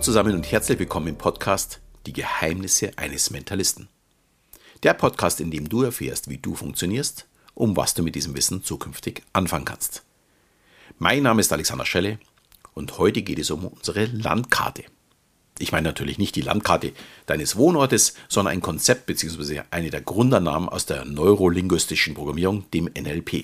zusammen und herzlich willkommen im Podcast Die Geheimnisse eines Mentalisten. Der Podcast, in dem du erfährst, wie du funktionierst, und was du mit diesem Wissen zukünftig anfangen kannst. Mein Name ist Alexander Schelle und heute geht es um unsere Landkarte. Ich meine natürlich nicht die Landkarte deines Wohnortes, sondern ein Konzept bzw. eine der Grundannahmen aus der neurolinguistischen Programmierung, dem NLP.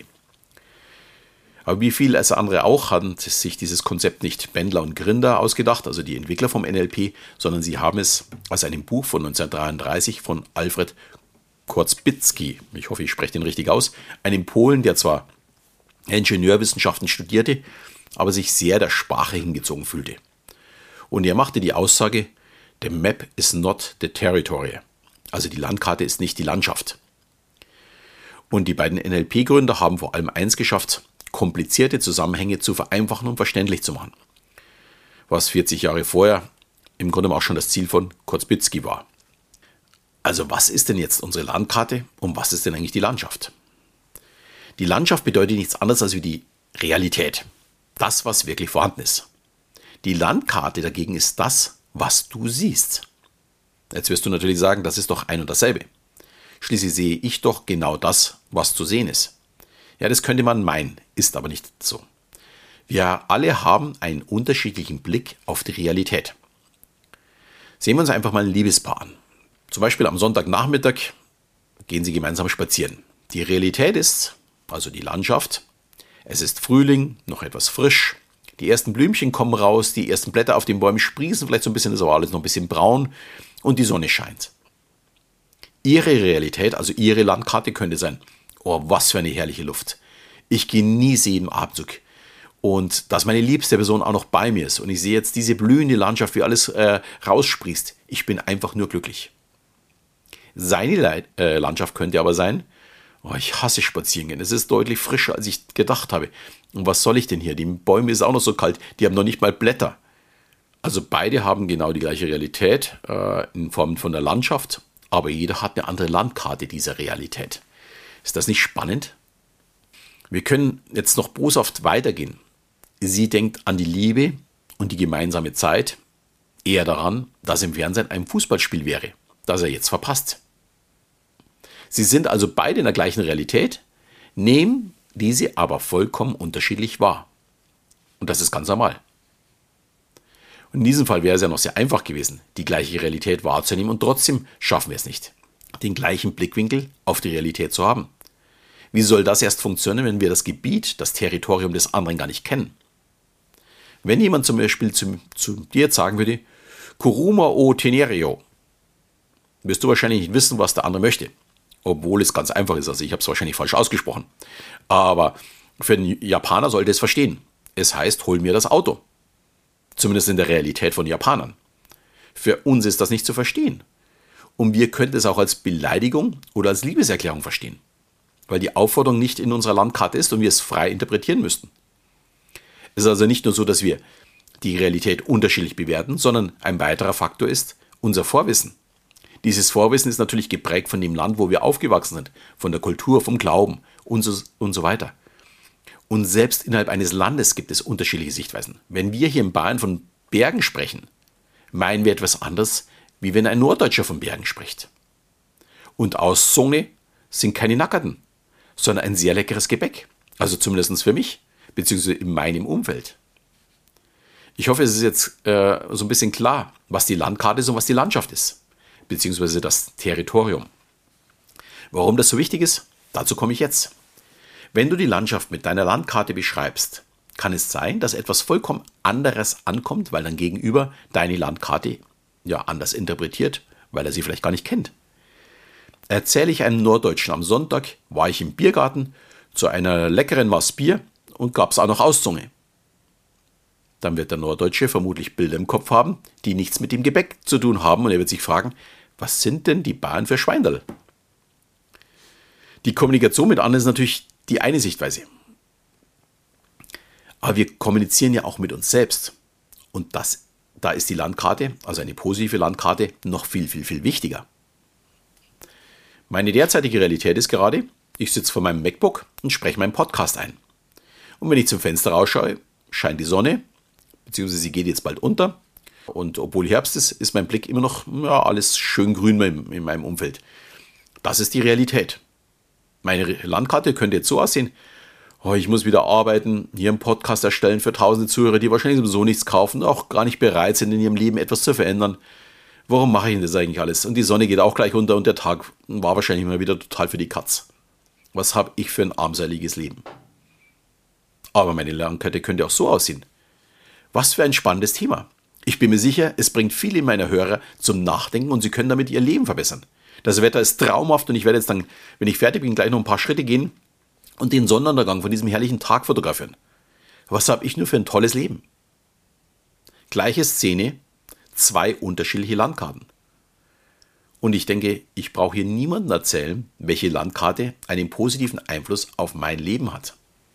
Aber wie viel als andere auch, hat sich dieses Konzept nicht Bendler und Grinder ausgedacht, also die Entwickler vom NLP, sondern sie haben es aus einem Buch von 1933 von Alfred Korzybicki, ich hoffe, ich spreche den richtig aus, einem Polen, der zwar Ingenieurwissenschaften studierte, aber sich sehr der Sprache hingezogen fühlte. Und er machte die Aussage, the map is not the territory, also die Landkarte ist nicht die Landschaft. Und die beiden NLP-Gründer haben vor allem eins geschafft, komplizierte Zusammenhänge zu vereinfachen und verständlich zu machen. Was 40 Jahre vorher im Grunde auch schon das Ziel von Korzybicki war. Also was ist denn jetzt unsere Landkarte und was ist denn eigentlich die Landschaft? Die Landschaft bedeutet nichts anderes als wie die Realität. Das, was wirklich vorhanden ist. Die Landkarte dagegen ist das, was du siehst. Jetzt wirst du natürlich sagen, das ist doch ein und dasselbe. Schließlich sehe ich doch genau das, was zu sehen ist. Ja, das könnte man meinen, ist aber nicht so. Wir alle haben einen unterschiedlichen Blick auf die Realität. Sehen wir uns einfach mal ein Liebespaar an. Zum Beispiel am Sonntagnachmittag gehen sie gemeinsam spazieren. Die Realität ist, also die Landschaft, es ist Frühling, noch etwas frisch, die ersten Blümchen kommen raus, die ersten Blätter auf den Bäumen sprießen, vielleicht so ein bisschen, ist aber alles noch ein bisschen braun und die Sonne scheint. Ihre Realität, also ihre Landkarte könnte sein, oh, was für eine herrliche Luft. Ich genieße jeden Atemzug. Und dass meine liebste Person auch noch bei mir ist. Und ich sehe jetzt diese blühende Landschaft, wie alles raussprießt. Ich bin einfach nur glücklich. Seine Landschaft könnte aber sein, oh, ich hasse Spazierengehen. Es ist deutlich frischer, als ich gedacht habe. Und was soll ich denn hier? Die Bäume ist auch noch so kalt. Die haben noch nicht mal Blätter. Also beide haben genau die gleiche Realität in Form von der Landschaft. Aber jeder hat eine andere Landkarte dieser Realität. Ist das nicht spannend? Wir können jetzt noch boshaft weitergehen. Sie denkt an die Liebe und die gemeinsame Zeit, eher daran, dass im Fernsehen ein Fußballspiel wäre, das er jetzt verpasst. Sie sind also beide in der gleichen Realität, nehmen diese aber vollkommen unterschiedlich wahr. Und das ist ganz normal. Und in diesem Fall wäre es ja noch sehr einfach gewesen, die gleiche Realität wahrzunehmen und trotzdem schaffen wir es nicht, den gleichen Blickwinkel auf die Realität zu haben. Wie soll das erst funktionieren, wenn wir das Gebiet, das Territorium des anderen gar nicht kennen? Wenn jemand zum Beispiel zu dir jetzt sagen würde, Kuruma o Tenerio, wirst du wahrscheinlich nicht wissen, was der andere möchte. Obwohl es ganz einfach ist, also ich habe es wahrscheinlich falsch ausgesprochen. Aber für den Japaner sollte es verstehen. Es heißt, hol mir das Auto. Zumindest in der Realität von Japanern. Für uns ist das nicht zu verstehen. Und wir könnten es auch als Beleidigung oder als Liebeserklärung verstehen. Weil die Aufforderung nicht in unserer Landkarte ist und wir es frei interpretieren müssten. Es ist also nicht nur so, dass wir die Realität unterschiedlich bewerten, sondern ein weiterer Faktor ist unser Vorwissen. Dieses Vorwissen ist natürlich geprägt von dem Land, wo wir aufgewachsen sind, von der Kultur, vom Glauben und so weiter. Und selbst innerhalb eines Landes gibt es unterschiedliche Sichtweisen. Wenn wir hier in Bayern von Bergen sprechen, meinen wir etwas anderes, wie wenn ein Norddeutscher von Bergen spricht. Und aus Zunge sind keine Nackerten, sondern ein sehr leckeres Gebäck. Also zumindest für mich, beziehungsweise in meinem Umfeld. Ich hoffe, es ist jetzt so ein bisschen klar, was die Landkarte ist und was die Landschaft ist, beziehungsweise das Territorium. Warum das so wichtig ist, dazu komme ich jetzt. Wenn du die Landschaft mit deiner Landkarte beschreibst, kann es sein, dass etwas vollkommen anderes ankommt, weil dein Gegenüber deine Landkarte ja anders interpretiert, weil er sie vielleicht gar nicht kennt. Erzähle ich einem Norddeutschen, am Sonntag war ich im Biergarten zu einer leckeren Maß Bier und gab es auch noch Auszunge. Dann wird der Norddeutsche vermutlich Bilder im Kopf haben, die nichts mit dem Gebäck zu tun haben und er wird sich fragen, was sind denn die Bayern für Schweinerl? Die Kommunikation mit anderen ist natürlich die eine Sichtweise. Aber wir kommunizieren ja auch mit uns selbst. Und da ist die Landkarte, also eine positive Landkarte, noch viel, viel, viel wichtiger. Meine derzeitige Realität ist gerade, ich sitze vor meinem MacBook und spreche meinen Podcast ein. Und wenn ich zum Fenster rausschaue, scheint die Sonne, beziehungsweise sie geht jetzt bald unter Und obwohl Herbst ist, ist mein Blick immer noch alles schön grün in meinem Umfeld. Das ist die Realität. Meine Landkarte könnte jetzt so aussehen: ich muss wieder arbeiten, hier einen Podcast erstellen für tausende Zuhörer, die wahrscheinlich sowieso nichts kaufen, auch gar nicht bereit sind, in ihrem Leben etwas zu verändern. Warum mache ich denn das eigentlich alles? Und die Sonne geht auch gleich unter und der Tag war wahrscheinlich mal wieder total für die Katz. Was habe ich für ein armseliges Leben? Aber meine Landkarte könnte auch so aussehen. Was für ein spannendes Thema. Ich bin mir sicher, es bringt viele meiner Hörer zum Nachdenken und sie können damit ihr Leben verbessern. Das Wetter ist traumhaft und ich werde jetzt dann, wenn ich fertig bin, gleich noch ein paar Schritte gehen und den Sonnenuntergang von diesem herrlichen Tag fotografieren. Was habe ich nur für ein tolles Leben? Gleiche Szene, 2 unterschiedliche Landkarten. Und ich denke, ich brauche hier niemandem erzählen, welche Landkarte einen positiven Einfluss auf mein Leben hat.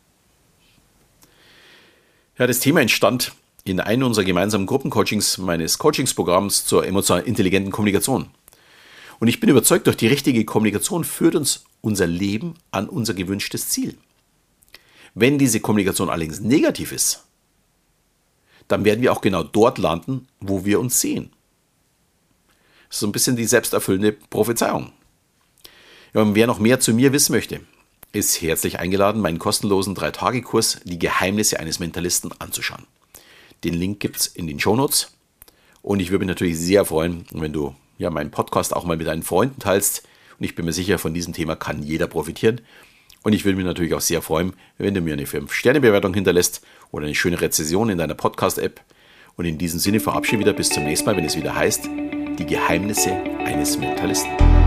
Ja, das Thema entstand in einem unserer gemeinsamen Gruppencoachings meines Coachingsprogramms zur emotional intelligenten Kommunikation. Und ich bin überzeugt, durch die richtige Kommunikation führt uns unser Leben an unser gewünschtes Ziel. Wenn diese Kommunikation allerdings negativ ist, dann werden wir auch genau dort landen, wo wir uns sehen. Das ist so ein bisschen die selbsterfüllende Prophezeiung. Ja, und wer noch mehr zu mir wissen möchte, ist herzlich eingeladen, meinen kostenlosen 3-Tage-Kurs Die Geheimnisse eines Mentalisten anzuschauen. Den Link gibt es in den Shownotes. Und ich würde mich natürlich sehr freuen, wenn du meinen Podcast auch mal mit deinen Freunden teilst. Und ich bin mir sicher, von diesem Thema kann jeder profitieren. Und ich würde mich natürlich auch sehr freuen, wenn du mir eine 5-Sterne-Bewertung hinterlässt oder eine schöne Rezension in deiner Podcast-App. Und in diesem Sinne verabschiede ich wieder bis zum nächsten Mal, wenn es wieder heißt, die Geheimnisse eines Mentalisten.